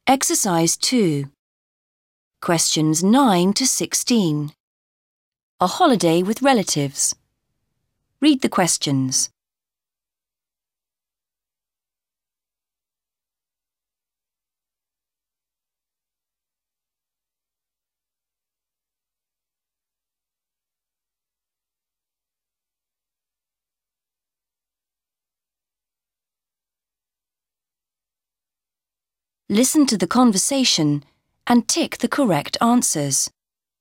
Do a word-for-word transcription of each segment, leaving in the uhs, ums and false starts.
Exercise two. Questions nine to sixteen. A holiday with relatives. Read the questions. Listen to the conversation and tick the correct answers.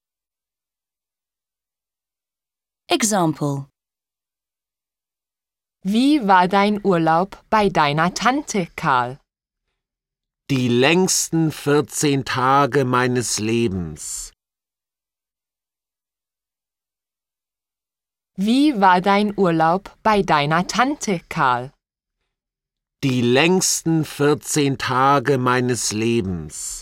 Example: Wie war dein Urlaub bei deiner Tante, Karl? Die längsten vierzehn Tage meines Lebens. Wie war dein Urlaub bei deiner Tante, Karl? Die längsten vierzehn Tage meines Lebens.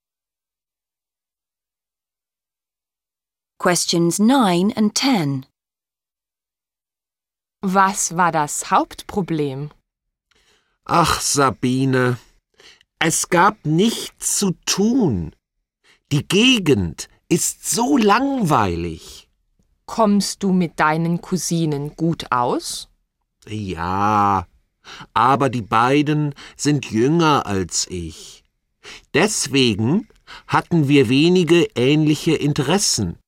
Questions nine and ten. Was war das Hauptproblem? Ach, Sabine, es gab nichts zu tun. Die Gegend ist so langweilig. Kommst du mit deinen Cousinen gut aus? Ja, aber die beiden sind jünger als ich. Deswegen hatten wir wenige ähnliche Interessen.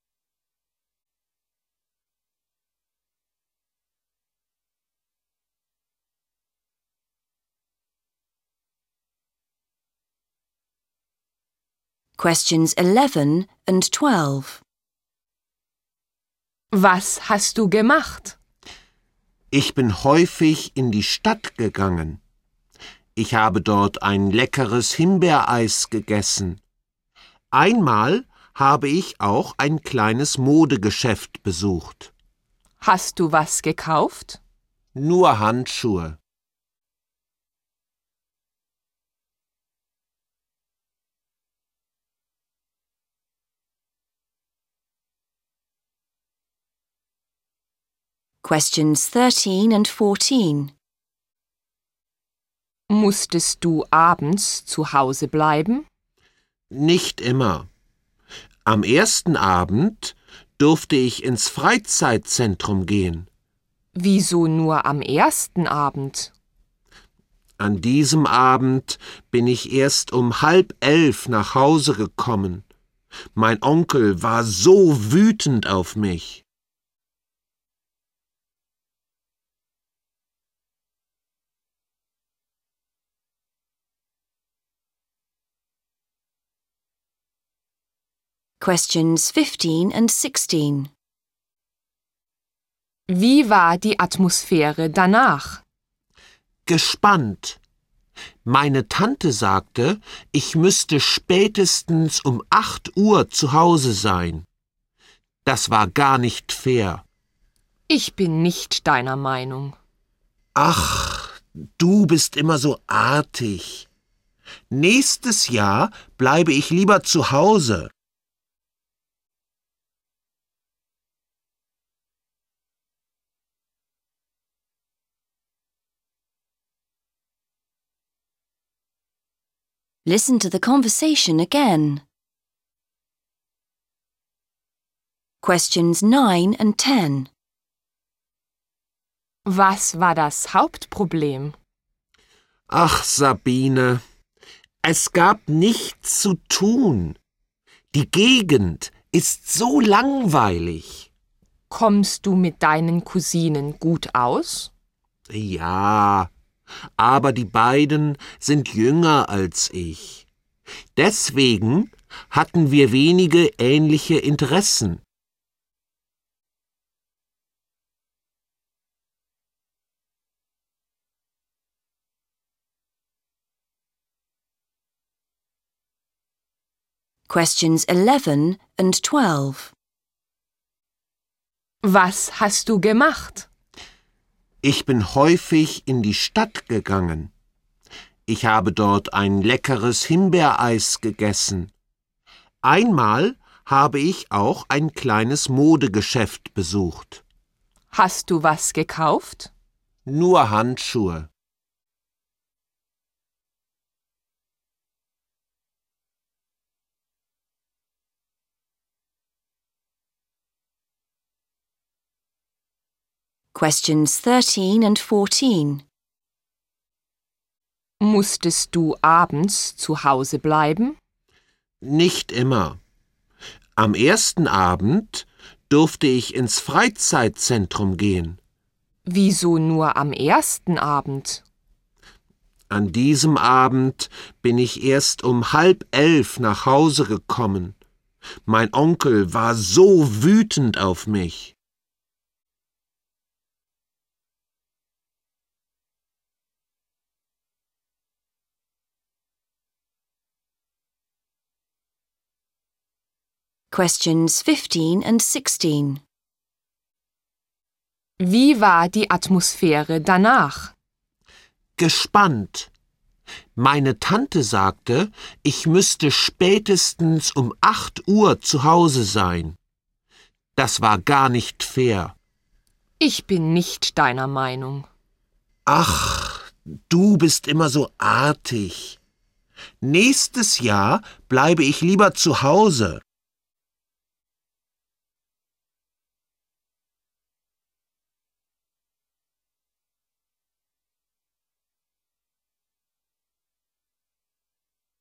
Questions eleven and twelve. Was hast du gemacht? Ich bin häufig in die Stadt gegangen. Ich habe dort ein leckeres Himbeereis gegessen. Einmal habe ich auch ein kleines Modegeschäft besucht. Hast du was gekauft? Nur Handschuhe. Questions thirteen and fourteen. Musstest du abends zu Hause bleiben? Nicht immer. Am ersten Abend durfte ich ins Freizeitzentrum gehen. Wieso nur am ersten Abend? An diesem Abend bin ich erst um halb elf nach Hause gekommen. Mein Onkel war so wütend auf mich. Questions fifteen and sixteen. Wie war die Atmosphäre danach? Gespannt. Meine Tante sagte, ich müsste spätestens um acht Uhr zu Hause sein. Das war gar nicht fair. Ich bin nicht deiner Meinung. Ach, du bist immer so artig. Nächstes Jahr bleibe ich lieber zu Hause. Listen to the conversation again. Questions nine and ten. Was war das Hauptproblem? Ach, Sabine, es gab nichts zu tun. Die Gegend ist so langweilig. Kommst du mit deinen Cousinen gut aus? Ja, aber die beiden sind jünger als ich. Deswegen hatten wir wenige ähnliche Interessen. Questions eleven and twelve. Was hast du gemacht? Ich bin häufig in die Stadt gegangen. Ich habe dort ein leckeres Himbeereis gegessen. Einmal habe ich auch ein kleines Modegeschäft besucht. Hast du was gekauft? Nur Handschuhe. Questions thirteen and fourteen. Musstest du abends zu Hause bleiben? Nicht immer. Am ersten Abend durfte ich ins Freizeitzentrum gehen. Wieso nur am ersten Abend? An diesem Abend bin ich erst um halb elf nach Hause gekommen. Mein Onkel war so wütend auf mich. Questions fifteen and sixteen. Wie war die Atmosphäre danach? Gespannt. Meine Tante sagte, ich müsste spätestens um acht Uhr zu Hause sein. Das war gar nicht fair. Ich bin nicht deiner Meinung. Ach, du bist immer so artig. Nächstes Jahr bleibe ich lieber zu Hause.